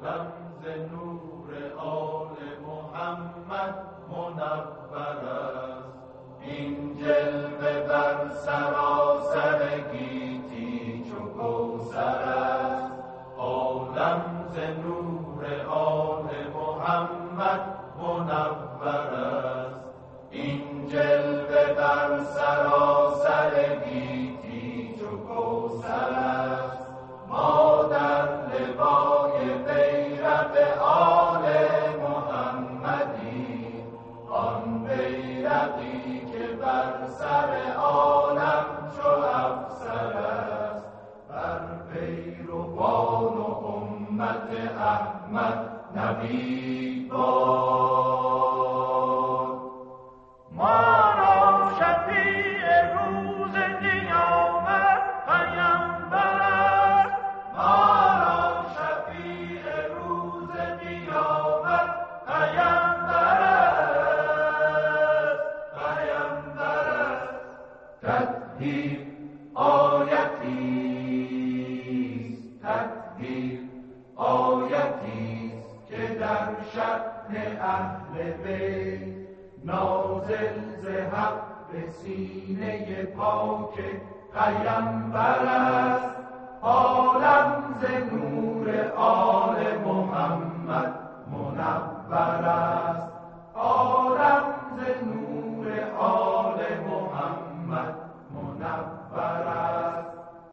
عالم ز نور آل محمد منور است. این جلوه بر سراسر گیتی چو کوثر است. عالم ز نور آل محمد منور است. این جلوه بر سراسر گیتی چو کوثر است. ما در لوای بیرق آل محمدی، آن بیرقی که بر سر عالم چو افسر است. بر پیروان و امت احمد نوید باد. ما را شفیع روز قیامت پیامبر است. ما را شفیع روز قیامت پیامبر است. پیامبر است. تطهیر آیتی است. تطهیر آیتی است که در شأن اهل بیت نازل ز حق به سینه پاک پیامبر است. عالم ز نور آل